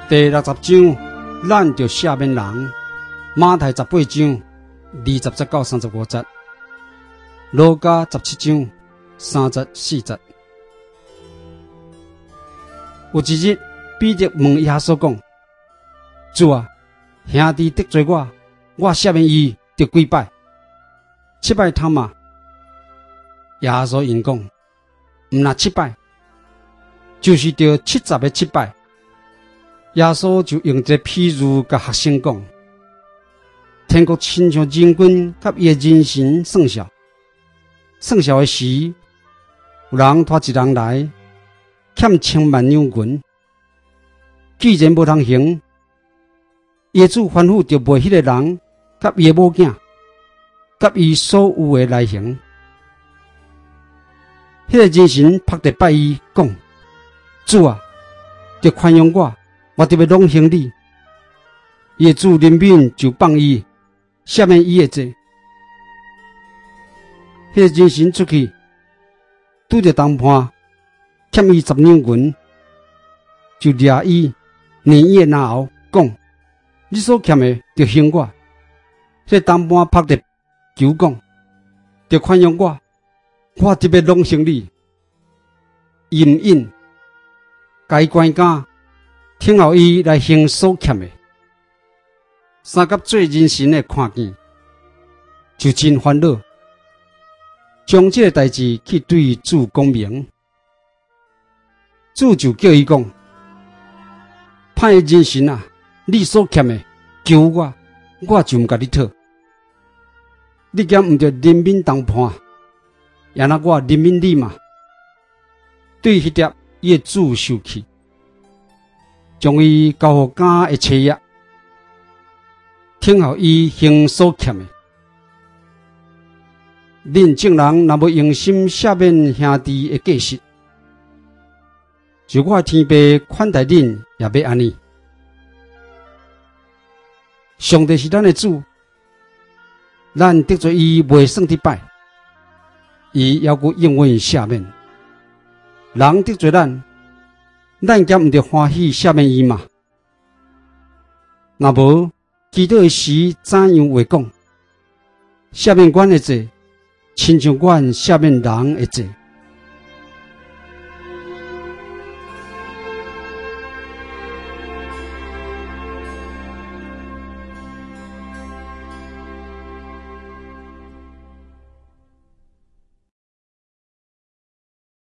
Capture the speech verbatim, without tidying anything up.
第六十章，咱就下面人。马太十八章，二十节到三十五节。路加十七章，三节四节。有一日，彼得问耶稣讲：“主啊，兄弟得罪我，我下面伊得几摆？七摆通嘛？”耶稣应讲：“毋若七摆，就是着七十个七摆。”耶稣就用这譬喻甲学生讲：天国亲像人君甲伊的人神算数，算数的时，有人拖一人来，欠千万两银。既然无通行，业主吩咐着卖迄个人甲伊的某囝，甲伊所有的来行。迄个人神拍地拜伊讲：主啊，着宽容我。我特别拢行你，业主人民就放伊，下面伊的罪。迄个人神出去，拄着谈判，欠伊十两银，就掠伊，捏伊的拿后，讲：你所欠的，就还我。迄个谈判拍着求讲：着宽容我，我特别拢行你。隐隐，该关家。听候伊来还所欠的，三甲做人神的看见，就真烦恼，将这个代志去对主讲明。主就叫伊讲：歹人神啊，你所欠的求我，我就毋甲你讨。你敢毋着人民谈判，也那我人民你嘛？对迄碟伊的主受气。将伊交互家的妻业，听候伊还所欠的。恁众人若要用心赦免兄弟的过失，就我天父款待恁，也要安尼。上帝是咱的主，咱得罪伊未算得败，伊要阁永远赦免。人得罪咱。咱敢毋着欢喜下面伊嘛？若无，祈祷的时怎样话讲？下面阮的罪，亲像阮下面人的罪。